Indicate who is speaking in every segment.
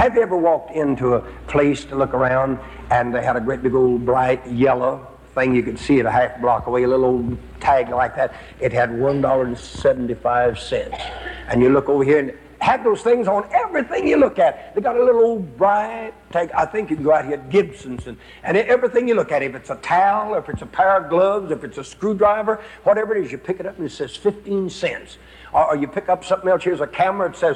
Speaker 1: Have you ever walked into a place to look around and they had a great big old bright yellow thing you could see it a half block away, a little old tag like that? It had $1.75. And you look over here and had those things on everything you look at. They got a little old bright tag. I think you can go out here at Gibson's and everything you look at, if it's a towel, if it's a pair of gloves, if it's a screwdriver, whatever it is, you pick it up and it says 15 cents. Or you pick up something else, here's a camera, it says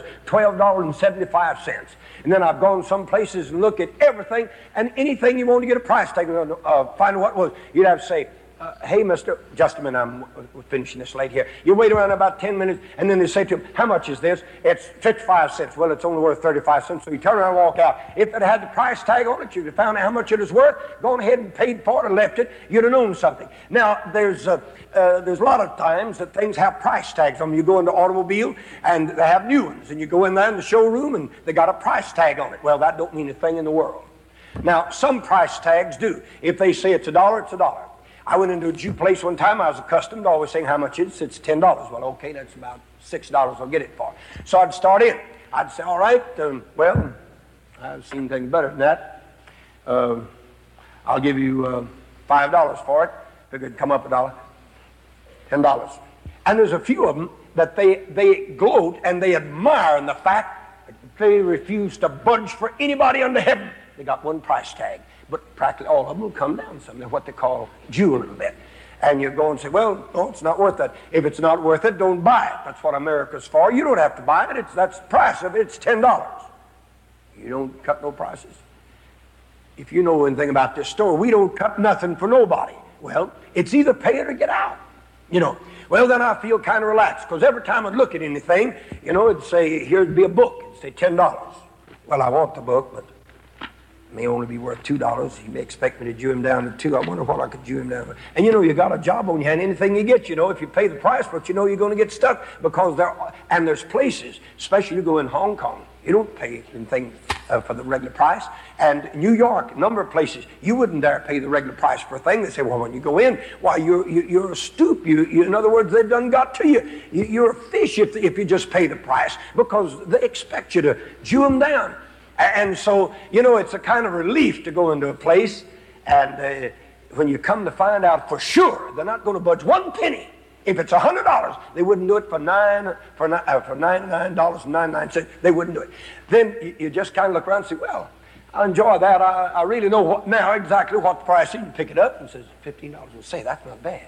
Speaker 1: $12.75. And then I've gone some places and look at everything, and anything you want to get a price tag, find what it was. You'd have to say, hey, mister, just a minute, I'm finishing this late here. You wait around about 10 minutes, and then they say to him, how much is this? It's 55 cents. Well, it's only worth 35 cents, so you turn around and walk out. If it had the price tag on it, you'd have found out how much it was worth, gone ahead and paid for it or left it, you'd have known something. Now, there's a lot of times that things have price tags on them. You go into automobile, and they have new ones, and you go in there in the showroom, and they got a price tag on it. Well, that don't mean a thing in the world. Now, some price tags do. If they say it's $1, it's $1. I went into a Jew place one time. I was accustomed to always saying how much it is. It's $10. Well, okay, that's about $6 I'll get it for. So I'd start in. I'd say, all right, well, I've seen things better than that. I'll give you $5 for it. If it could come up $1, $10. And there's a few of them that they gloat and they admire in the fact that they refuse to budge for anybody under heaven. They got one price tag. But practically all of them will come down some. They're what they call Jew a little bit. And you go and say, well, no, it's not worth it. If it's not worth it, don't buy it. That's what America's for. You don't have to buy it. That's the price of it. It's $10. You don't cut no prices. If you know anything about this store, we don't cut nothing for nobody. Well, it's either pay it or get out. You know, well, then I feel kind of relaxed, because every time I'd look at anything, you know, it'd say, here'd be a book. It'd say $10. Well, I want the book, but may only be worth $2. He may expect me to Jew him down to $2. I wonder what I could Jew him down to. And you know, you got a job on your hand. Anything you get, you know, if you pay the price for it, you know you're going to get stuck, because there's places, especially you go in Hong Kong, you don't pay anything for the regular price. And New York, a number of places, you wouldn't dare pay the regular price for a thing. They say, well, when you go in, why, you're a stoop. In other words, they've done got to you. You're a fish if you just pay the price, because they expect you to Jew them down. And so, you know, it's a kind of relief to go into a place, and when you come to find out for sure they're not going to budge one penny. If it's $100, they wouldn't do it for $99.99. They wouldn't do it. Then you just kind of look around and say, well, I enjoy that. I really know now exactly what the price is. You pick it up and says $15. And say, that's not bad.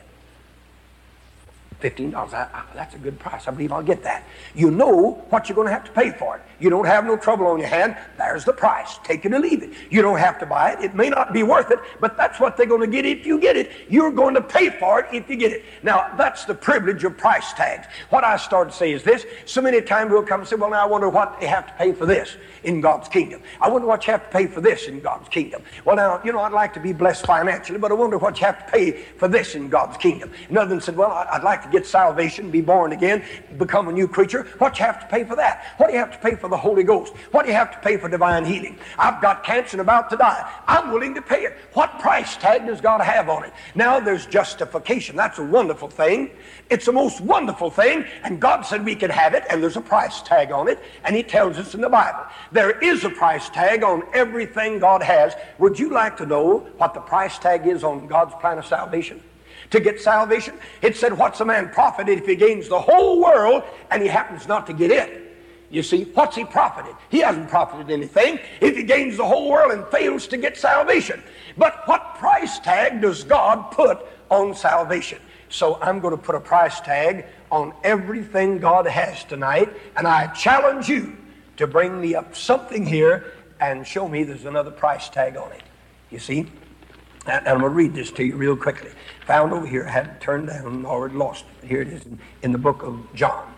Speaker 1: $15, that's a good price. I believe I'll get that. You know what you're going to have to pay for it. You don't have no trouble on your hand. There's the price. Take it or leave it. You don't have to buy it. It may not be worth it, but that's what they're going to get if you get it. You're going to pay for it if you get it. Now, that's the privilege of price tags. What I started to say is this. So many times we'll come and say, well, now I wonder what they have to pay for this in God's kingdom. I wonder what you have to pay for this in God's kingdom. Well, now, you know, I'd like to be blessed financially, but I wonder what you have to pay for this in God's kingdom. Another one said, well, I'd like to get salvation, be born again, become a new creature. What you have to pay for that? What do you have to pay for the Holy Ghost? What do you have to pay for divine healing? I've got cancer and about to die. I'm willing to pay it. What price tag does God have on it? Now there's justification. That's a wonderful thing. It's the most wonderful thing, and God said we could have it, and there's a price tag on it, and He tells us in the Bible. There is a price tag on everything God has. Would you like to know what the price tag is on God's plan of salvation? To get salvation, it said, what's a man profited if he gains the whole world and he happens not to get it? You see, what's he profited? He hasn't profited anything if he gains the whole world and fails to get salvation. But what price tag does God put on salvation? So I'm going to put a price tag on everything God has tonight, and I challenge you to bring me up something here and show me there's another price tag on it. You see? And I'm going to read this to you real quickly. Found over here, I had it turned down and already lost it. Here it is in the book of John.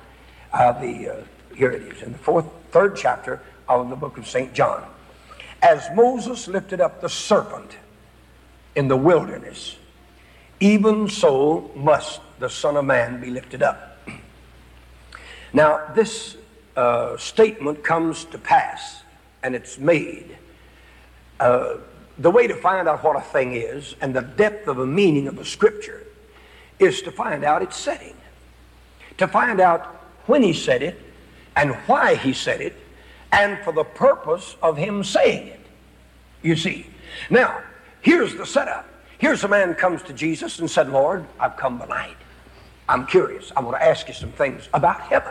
Speaker 1: Here it is in the third chapter of the book of St. John. As Moses lifted up the serpent in the wilderness, even so must the Son of Man be lifted up. Now, this statement comes to pass, and it's made. The way to find out what a thing is and the depth of a meaning of a scripture is to find out its setting. To find out when He said it and why He said it and for the purpose of him saying it. You see. Now, here's the setup. Here's a man comes to Jesus and said, Lord, I've come by night. I'm curious. I want to ask you some things about heaven.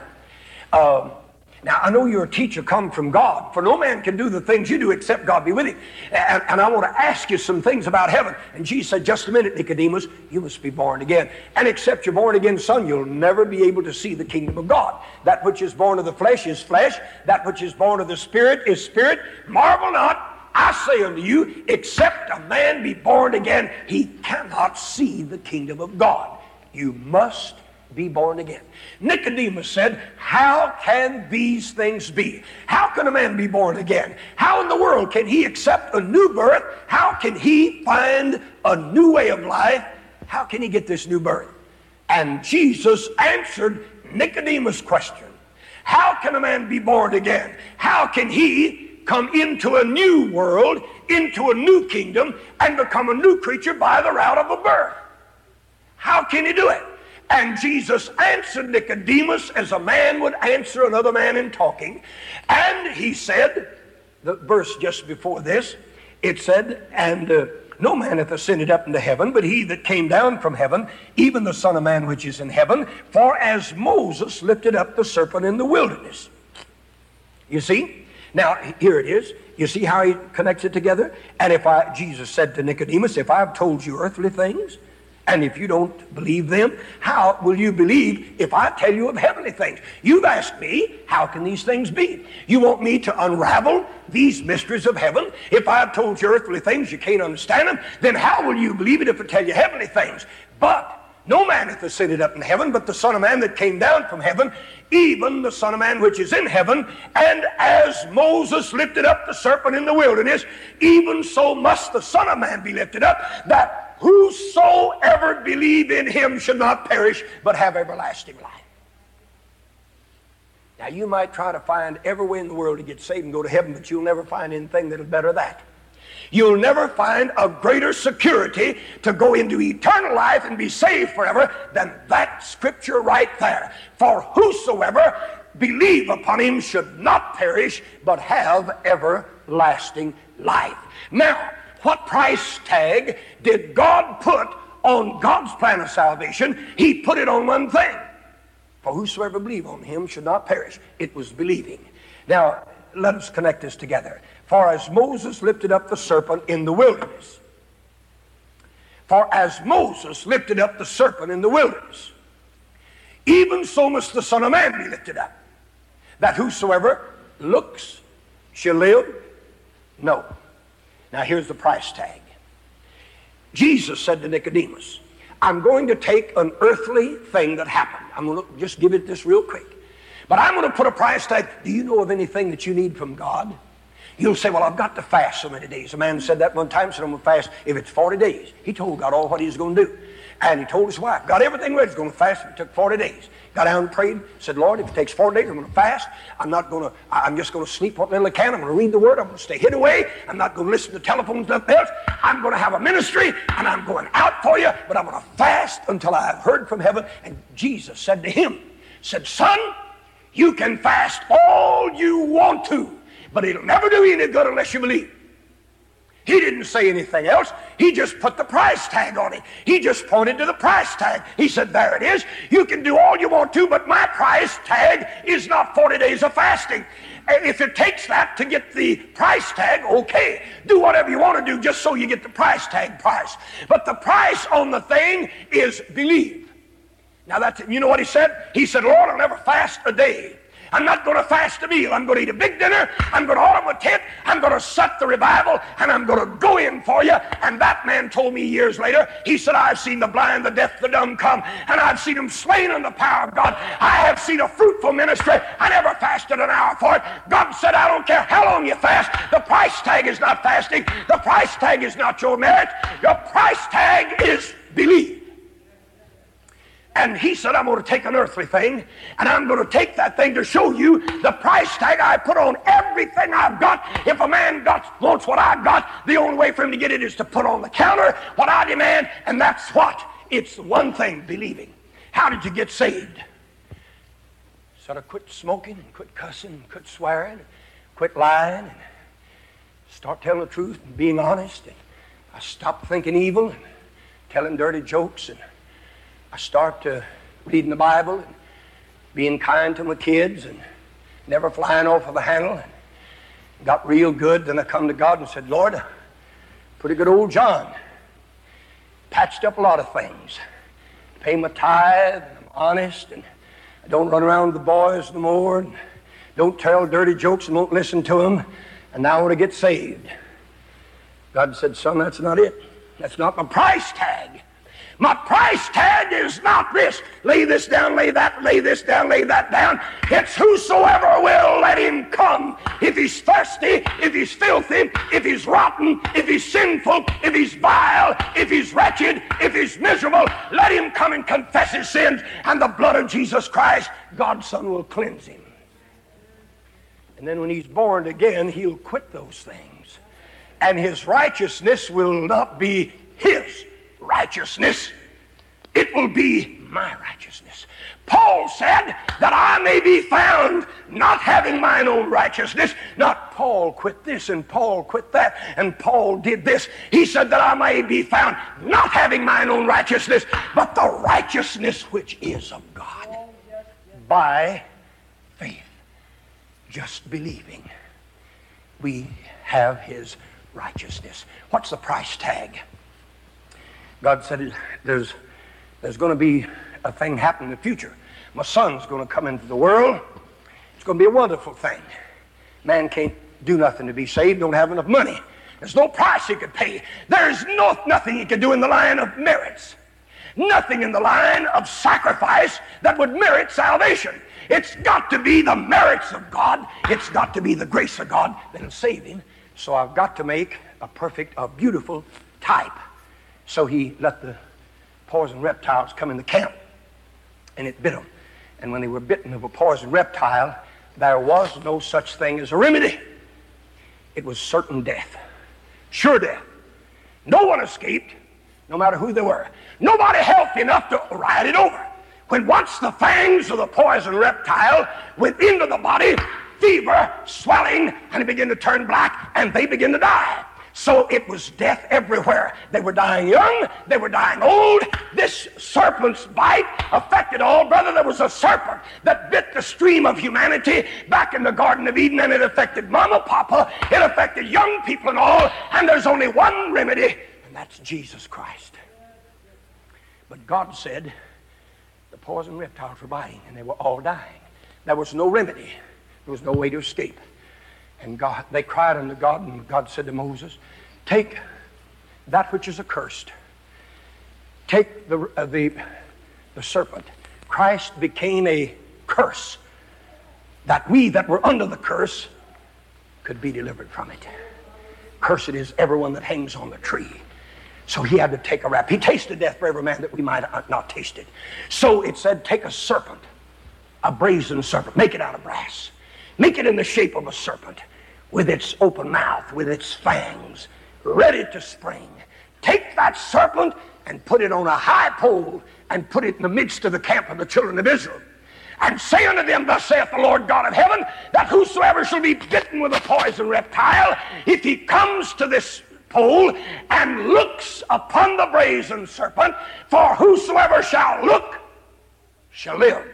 Speaker 1: Now, I know you're a teacher come from God, for no man can do the things you do except God be with him. And I want to ask you some things about heaven. And Jesus said, just a minute, Nicodemus, you must be born again. And except you're born again, son, you'll never be able to see the kingdom of God. That which is born of the flesh is flesh. That which is born of the Spirit is spirit. Marvel not, I say unto you, except a man be born again, he cannot see the kingdom of God. You must be born again. Nicodemus said, how can these things be? How can a man be born again? How in the world can he accept a new birth? How can he find a new way of life? How can he get this new birth? And Jesus answered Nicodemus' question. How can a man be born again? How can he come into a new world, into a new kingdom, and become a new creature by the route of a birth? How can he do it? And Jesus answered Nicodemus as a man would answer another man in talking. And he said, the verse just before this, it said, and no man hath ascended up into heaven, but he that came down from heaven, even the Son of Man which is in heaven. For as Moses lifted up the serpent in the wilderness. You see? Now, here it is. You see how he connects it together? And Jesus said to Nicodemus, if I've told you earthly things, and if you don't believe them, how will you believe if I tell you of heavenly things? You've asked me, how can these things be? You want me to unravel these mysteries of heaven? If I've told you earthly things, you can't understand them, then how will you believe it if I tell you heavenly things? But no man hath ascended up in heaven, but the Son of Man that came down from heaven, even the Son of Man which is in heaven. And as Moses lifted up the serpent in the wilderness, even so must the Son of Man be lifted up, that whosoever believe in him should not perish, but have everlasting life. Now, you might try to find every way in the world to get saved and go to heaven, but you'll never find anything that'll better that. You'll never find a greater security to go into eternal life and be saved forever than that scripture right there. For whosoever believe upon him should not perish, but have everlasting life. Now, what price tag did God put on God's plan of salvation? He put it on one thing. For whosoever believe on him should not perish. It was believing. Now, let us connect this together. For as Moses lifted up the serpent in the wilderness. For as Moses lifted up the serpent in the wilderness, even so must the Son of Man be lifted up, that whosoever looks shall live. No. Now here's the price tag. Jesus said to Nicodemus, I'm going to take an earthly thing that happened. I'm going to just give it this real quick. But I'm going to put a price tag. Do you know of anything that you need from God? You'll say, well, I've got to fast so many days. A man said that one time, said I'm going to fast if it's 40 days. He told God all what he was going to do. And he told his wife, got everything ready, he's going to fast. It took 40 days. Got down and prayed, said, Lord, if it takes 40 days, I'm going to fast. I'm just going to sleep what little I can. I'm going to read the Word. I'm going to stay hid away. I'm not going to listen to telephones, nothing else. I'm going to have a ministry, and I'm going out for you, but I'm going to fast until I've heard from heaven. And Jesus said to him, said, son, you can fast all you want to, but it'll never do you any good unless you believe. He didn't say anything else. He just put the price tag on it. He just pointed to the price tag. He said, there it is. You can do all you want to, but my price tag is not 40 days of fasting. And if it takes that to get the price tag, okay. Do whatever you want to do just so you get the price tag price. But the price on the thing is believe. Now, you know what he said? He said, Lord, I'll never fast a day. I'm not going to fast a meal. I'm going to eat a big dinner. I'm going to order a tent. I'm going to set the revival, and I'm going to go in for you. And that man told me years later, he said, I've seen the blind, the deaf, the dumb come, and I've seen them slain in the power of God. I have seen a fruitful ministry. I never fasted an hour for it. God said, I don't care how long you fast. The price tag is not fasting. The price tag is not your merit. Your price tag is belief. And he said, I'm going to take an earthly thing, and I'm going to take that thing to show you the price tag I put on everything I've got. If a man wants what I've got, the only way for him to get it is to put on the counter what I demand, and that's what? It's one thing, believing. How did you get saved? Sort of quit smoking and quit cussing and quit swearing. quit lying and start telling the truth and being honest. And I stopped thinking evil and telling dirty jokes. And I start reading the Bible and being kind to my kids and never flying off of the handle. And got real good. Then I come to God and said, Lord, pretty good old John. Patched up a lot of things. Pay my tithe, and I'm honest, and I don't run around with the boys no more, and don't tell dirty jokes and won't listen to them, and now I want to get saved. God said, son, that's not it. That's not my price tag. My price tag is not this. Lay this down, lay that, lay this down, lay that down. It's whosoever will, let him come. If he's thirsty, if he's filthy, if he's rotten, if he's sinful, if he's vile, if he's wretched, if he's miserable, let him come and confess his sins, and the blood of Jesus Christ, God's Son, will cleanse him. And then when he's born again, he'll quit those things. And his righteousness will not be his righteousness. It will be my righteousness. Paul said that I may be found not having mine own righteousness. Not Paul quit this and Paul quit that and Paul did this. He said that I may be found not having mine own righteousness, but the righteousness which is of God by faith. Just believing we have his righteousness. What's the price tag? God said there's going to be a thing happen in the future. My son's going to come into the world. It's going to be a wonderful thing. Man can't do nothing to be saved, don't have enough money. There's no price he could pay. There's nothing he could do in the line of merits. Nothing in the line of sacrifice that would merit salvation. It's got to be the merits of God. It's got to be the grace of God that'll save him. So I've got to make a perfect, a beautiful type. So he let the poison reptiles come in the camp, and it bit them. And when they were bitten of a poison reptile, there was no such thing as a remedy. It was certain death, sure death. No one escaped, no matter who they were. Nobody healthy enough to ride it over. When once the fangs of the poison reptile went into the body, fever, swelling, and it began to turn black, and they began to die. So it was death everywhere. They were dying young, they were dying old. This serpent's bite affected all. Brother, there was a serpent that bit the stream of humanity back in the Garden of Eden, and it affected mama, papa, it affected young people and all, and there's only one remedy, and that's Jesus Christ. But God said the poison reptiles were biting, and they were all dying. There was no remedy. There was no way to escape. And God, they cried unto God, and God said to Moses, take that which is accursed. Take the serpent. Christ became a curse, that we that were under the curse could be delivered from it. Cursed is everyone that hangs on the tree. So he had to take a rap. He tasted death for every man that we might not taste it. So it said, take a serpent, a brazen serpent, make it out of brass. Make it in the shape of a serpent, with its open mouth, with its fangs, ready to spring. Take that serpent and put it on a high pole and put it in the midst of the camp of the children of Israel. And say unto them, thus saith the Lord God of heaven, that whosoever shall be bitten with a poison reptile, if he comes to this pole and looks upon the brazen serpent, for whosoever shall look shall live.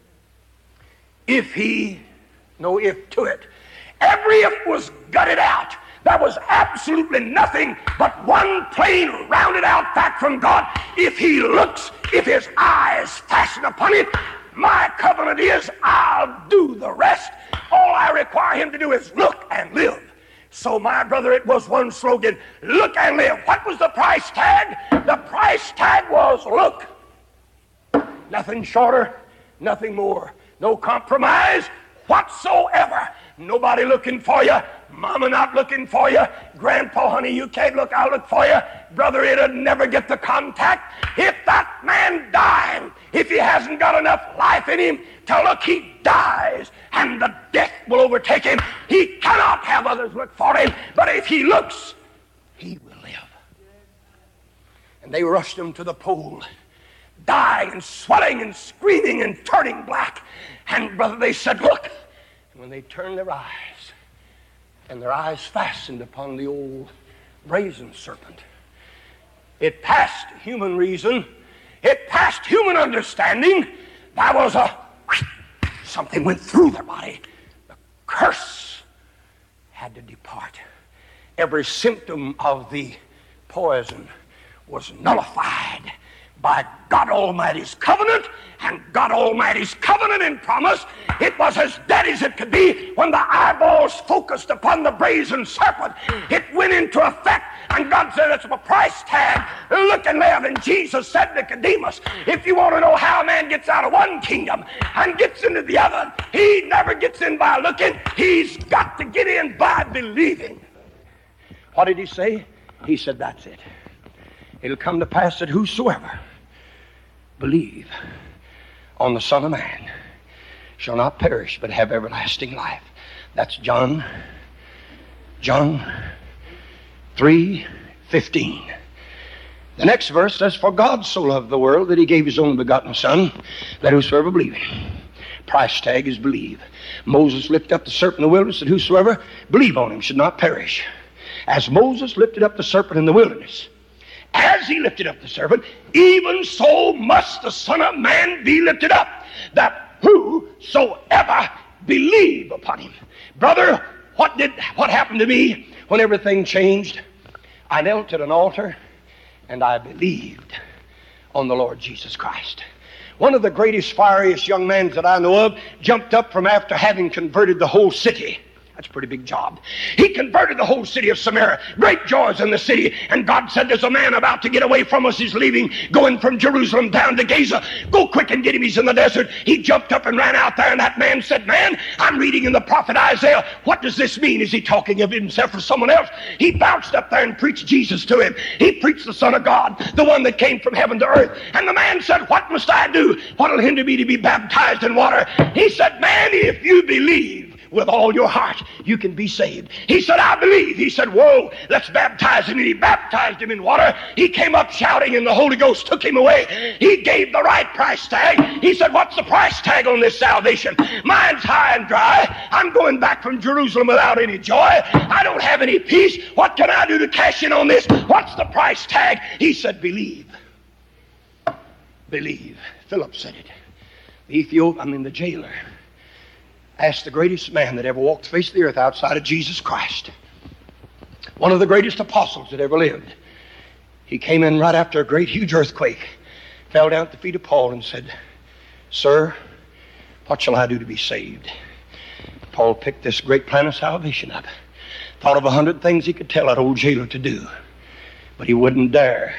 Speaker 1: If he... No if to it. Every if was gutted out. There was absolutely nothing but one plain rounded out fact from God. If he looks, if his eyes fasten upon it, my covenant is I'll do the rest. All I require him to do is look and live. So my brother, it was one slogan, look and live. What was the price tag? The price tag was look. Nothing shorter, nothing more. No compromise whatsoever. Nobody looking for you. Mama not looking for you. Grandpa, honey, you can't look. I'll look for you. Brother, it'll never get the contact. If that man dies, if he hasn't got enough life in him to look, he dies, and the death will overtake him. He cannot have others look for him, but if he looks, he will live. And they rushed him to the pole, dying and swelling and screaming and turning black. And brother, they said, look. And when they turned their eyes, and their eyes fastened upon the old brazen serpent. It passed human reason. It passed human understanding. There was something went through their body. The curse had to depart. Every symptom of the poison was nullified by God Almighty's covenant, and God Almighty's covenant and promise. It was as dead as it could be. When the eyeballs focused upon the brazen serpent, it went into effect, and God said, it's a price tag. Look and live. And Jesus said to Nicodemus, if you want to know how a man gets out of one kingdom and gets into the other, he never gets in by looking. He's got to get in by believing. What did he say? He said, that's it. It'll come to pass that whosoever believe on the Son of Man shall not perish but have everlasting life. That's John 3:15. The next verse says, for God so loved the world that he gave his only begotten Son, that whosoever believeth. Price tag is believe. Moses lifted up the serpent in the wilderness, that whosoever believe on him should not perish. As Moses lifted up the serpent in the wilderness, as he lifted up the serpent, even so must the Son of Man be lifted up, that whosoever believe upon him. Brother, what happened to me when everything changed? I knelt at an altar and I believed on the Lord Jesus Christ. One of the greatest, fieriest young men that I know of jumped up from after having converted the whole city. That's a pretty big job. He converted the whole city of Samaria. Great joys in the city. And God said, there's a man about to get away from us. He's leaving, going from Jerusalem down to Gaza. Go quick and get him. He's in the desert. He jumped up and ran out there. And that man said, man, I'm reading in the prophet Isaiah. What does this mean? Is he talking of himself or someone else? He bounced up there and preached Jesus to him. He preached the Son of God, the one that came from heaven to earth. And the man said, what must I do? What will hinder me to be baptized in water? He said, man, if you believe with all your heart, you can be saved. He said, I believe. He said, whoa, let's baptize him. And he baptized him in water. He came up shouting, and the Holy Ghost took him away. He gave the right price tag. He said, what's the price tag on this salvation? Mine's high and dry. I'm going back from Jerusalem without any joy. I don't have any peace. What can I do to cash in on this? What's the price tag? He said, believe. Believe. Philip said it. The jailer asked the greatest man that ever walked the face of the earth outside of Jesus Christ, one of the greatest apostles that ever lived. He came in right after a great, huge earthquake, fell down at the feet of Paul and said, sir, what shall I do to be saved? Paul picked this great plan of salvation up, thought of 100 things he could tell that old jailer to do, but he wouldn't dare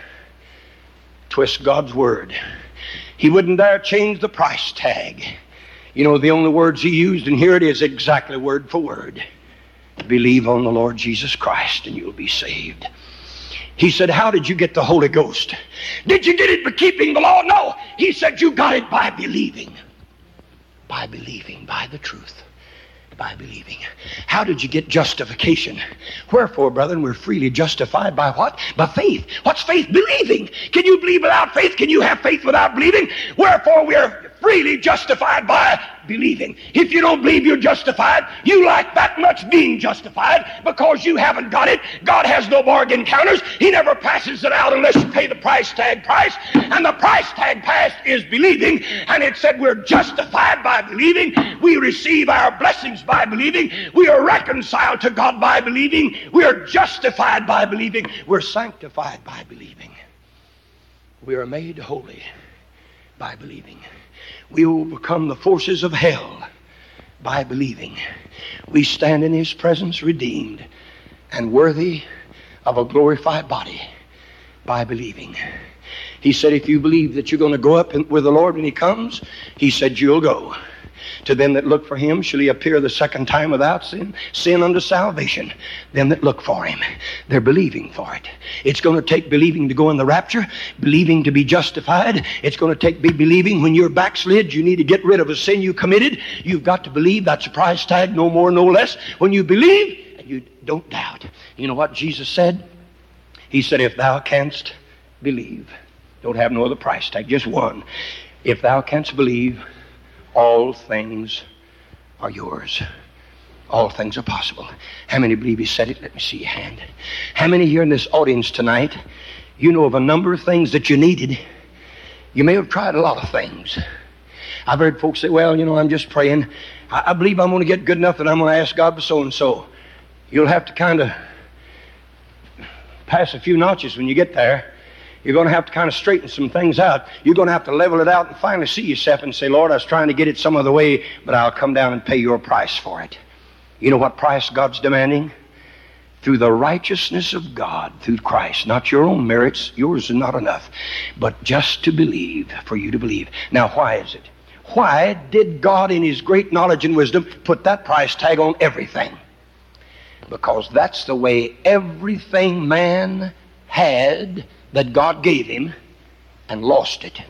Speaker 1: twist God's word. He wouldn't dare change the price tag. You know, the only words he used, and here it is exactly word for word. Believe on the Lord Jesus Christ and you'll be saved. He said, how did you get the Holy Ghost? Did you get it by keeping the law? No. He said, you got it by believing. By believing, by the truth. By believing. How did you get justification? Wherefore, brethren, we're freely justified by what? By faith. What's faith? Believing. Can you believe without faith? Can you have faith without believing? Wherefore, we are freely justified by believing. If you don't believe you're justified, you like that much being justified because you haven't got it. God has no bargain counters. He never passes it out unless you pay the price tag price. And the price tag passed is believing. And it said we're justified by believing. We receive our blessings by believing. We are reconciled to God by believing. We are justified by believing. We're sanctified by believing. We are made holy by believing. We overcome the forces of hell by believing. We stand in his presence redeemed and worthy of a glorified body by believing. He said, if you believe that you're going to go up with the Lord when he comes, he said, you'll go. To them that look for him shall he appear the second time without sin unto salvation. Them that look for him, they're believing for it. It's going to take believing to go in the rapture, believing to be justified. It's going to take believing when you're backslid, you need to get rid of a sin you committed. You've got to believe. That's a price tag, no more, no less. When you believe, and you don't doubt. You know what Jesus said? He said, if thou canst believe, don't have no other price tag, just one. If thou canst believe, all things are yours. All things are possible. How many believe he said it? Let me see your hand. How many here in this audience tonight, you know of a number of things that you needed? You may have tried a lot of things. I've heard folks say, well, I'm just praying. I believe I'm going to get good enough that I'm going to ask God for so-and-so. You'll have to kind of pass a few notches when you get there. You're going to have to kind of straighten some things out. You're going to have to level it out and finally see yourself and say, Lord, I was trying to get it some other way, but I'll come down and pay your price for it. You know what price God's demanding? Through the righteousness of God, through Christ. Not your own merits. Yours is not enough. But just to believe, for you to believe. Now, why is it? Why did God in his great knowledge and wisdom put that price tag on everything? Because that's the way everything man had that God gave him and lost it.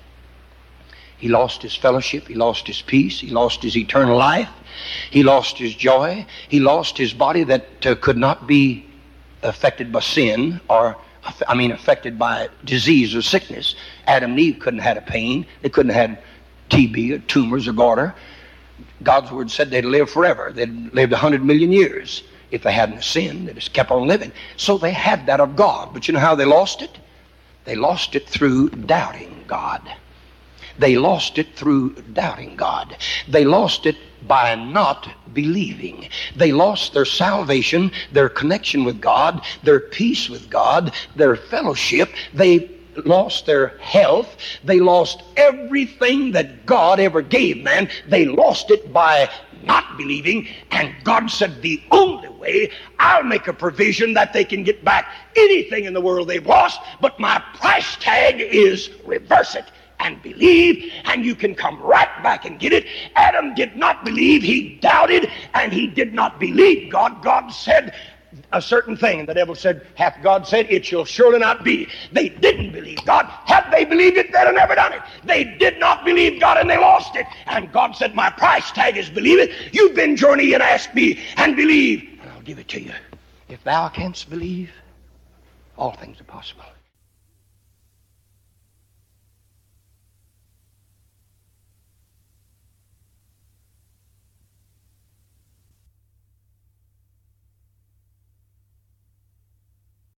Speaker 1: He lost his fellowship. He lost his peace. He lost his eternal life. He lost his joy. He lost his body that could not be affected by sin affected by disease or sickness. Adam and Eve couldn't have had a pain. They couldn't have had TB or tumors or goiter. God's word said they'd live forever. They'd lived 100 million years. If they hadn't sinned, they just kept on living. So they had that of God. But you know how they lost it? They lost it through doubting God. They lost it through doubting God. They lost it by not believing. They lost their salvation, their connection with God, their peace with God, their fellowship. They lost their health. They lost everything that God ever gave man. They lost it by not believing. And God said, the only way, I'll make a provision that they can get back anything in the world they've lost, but my price tag is reverse it and believe, and you can come right back and get it. Adam did not believe. He doubted, and he did not believe God. God said a certain thing, and the devil said, hath God said, it shall surely not be. They didn't believe God. Had they believed it, they'd have never done it. They did not believe God, and they lost it. And God said, my price tag is believe it. You bend your knee and ask me, and believe, and I'll give it to you. If thou canst believe, all things are possible.